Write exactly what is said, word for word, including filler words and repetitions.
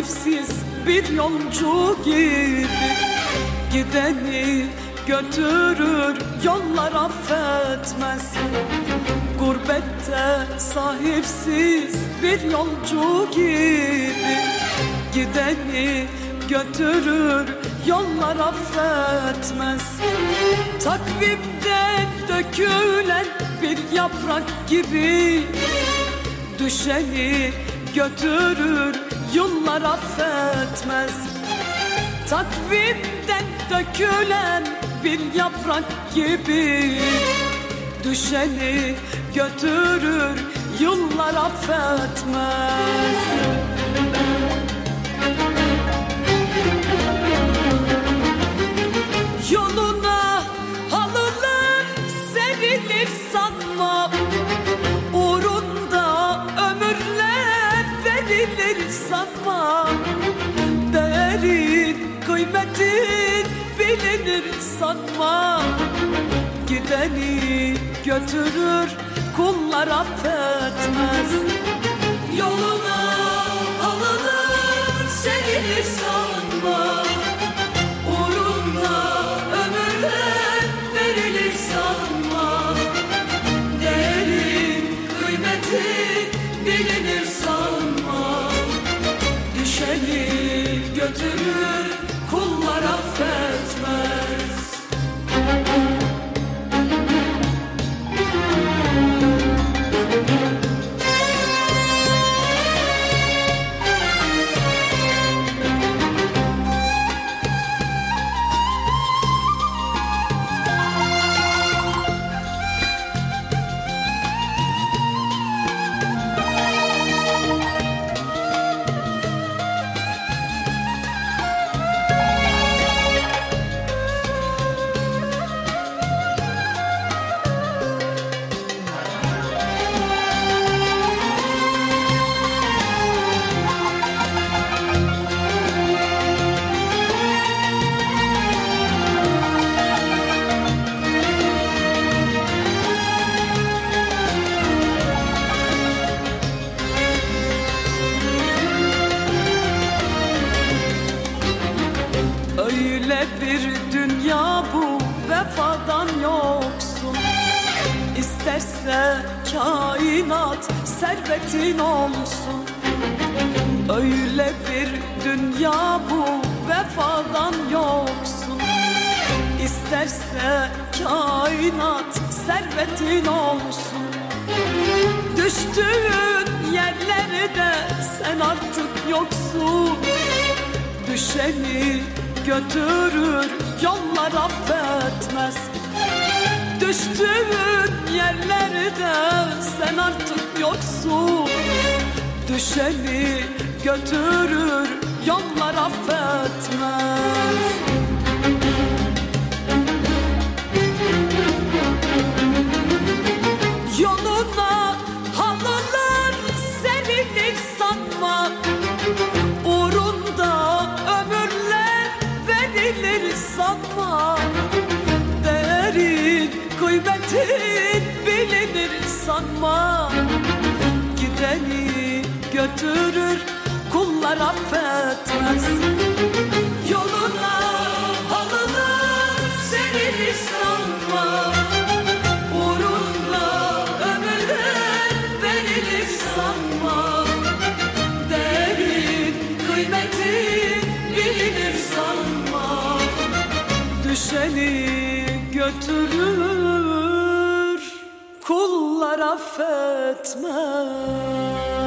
sahipsiz bir yolcu gibi. Gideni götürür, yollar affetmez. Gurbette sahipsiz bir yolcu gibi. Gideni götürür, yollar affetmez. Takvimden dökülen bir yaprak gibi. Düşeni götürür, yollar affetmez. Takvimden dökülen bir yaprak gibi. Düşeni götürür, yıllar affetmez. Yoluna halılar serilir sanma. Uğrunda ömürler verilir sanma. Değerin, kıymetin bilinir sanma. Gideni götürür, kullar affetmez. Yoluna halılar serilir sanma. Uğrunda ömürler verilir sanma. Değerin, kıymetin bilinir sanma. Düşeni götürür, kullar affetmez. Öyle bir dünya bu, vefadan yoksun. İsterse kainat servetin olsun. Öyle bir dünya bu, vefadan yoksun. İsterse kainat servetin olsun. Düştüğün yerlerde sen artık yoksun. Düşeni götürür, yollar affetmez. Düştüğün yerlerde sen artık yoksun. Düşeni götürür, yollar affetmez. Yoluna halılar serilir sanma. Uğrunda ömürler verilir sanma. Değerin, kıymetin bilinir sanma. Gideni götürür, kullar affetmez. Yoluna halılar serilir sanma. Uğrunda ömürler verilir sanma. Değerin, kıymetin bilinir sanma. Düşeni götürür, kullar affetmez.